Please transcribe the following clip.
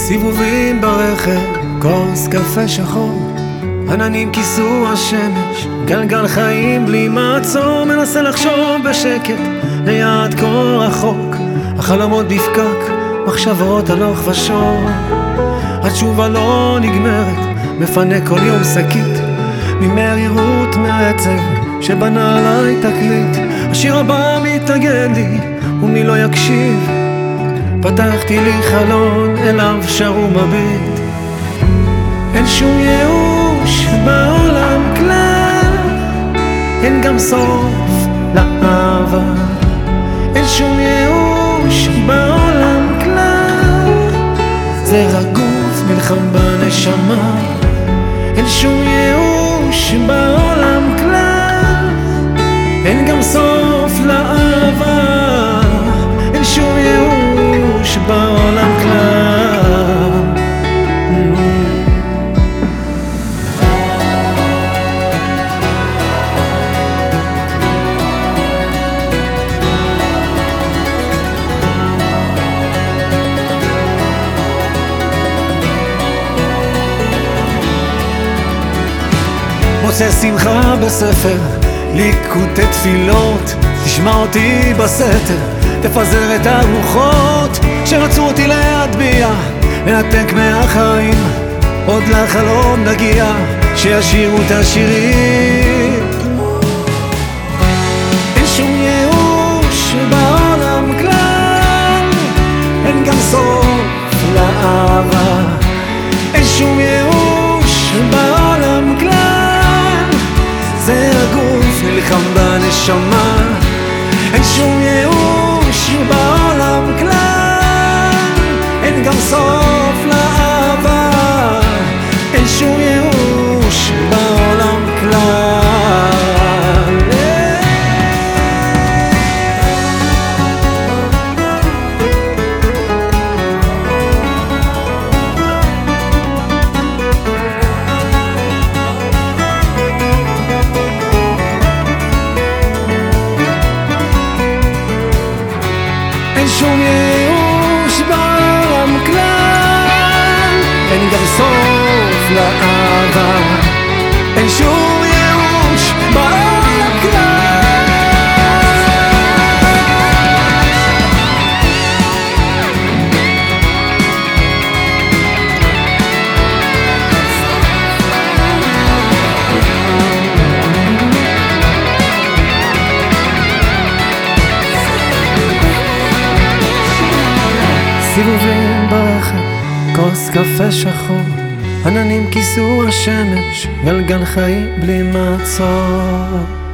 סיבובים ברכב, כוס קפה שחור, עננים כיסו השמש, גלגל חיים בלי מעצור, מנסה לחשוב בשקט, ליד כה רחוק, החלומות בפקק, מחשבות הלוך ושור. התשובה לא נגמרת, מפנה כל יום שקית, ממרירות מעצב שבנה עליי תקליט. השיר הבא מתנגד לי, ומי לא יקשיב? פתחתי לי חלון, אליו שרו מביט. אין שום ייאוש בעולם כלל, אין גם סוף לאהבה. אין שום ייאוש בעולם כלל, זה רק גוף נלחם בנשמה. אין שום ייאוש בעולם כלל, אין גם סוף לאהבה. אין שום ייאוש בעולם כלל. מוצא שמחה בספר, ליקוטי תפילות, תשמע אותי בסתר, תפזר את הרוחות שרצו אותי להטביע, לנתק מהחיים, עוד לחלום נגיע, שישירו את השירים. אין שום ייאוש בעולם כלל, אין גם סוף לאהבה. אין שום ייאוש בעולם כלל, זה הגוף נלחם בנשמה. אין שום ייאוש בעולם כלל, אין גם סוף לאהבה. אין שום ייאוש בעולם כלל. אין שום ייאוש בעולם כלל, אין גם סוף לאהבה. אין שום ייאוש בעולם כלל. סיבובים ברכב, כוס קפה שחור, עננים כיסו השמש, גלגל חיים בלי מעצור.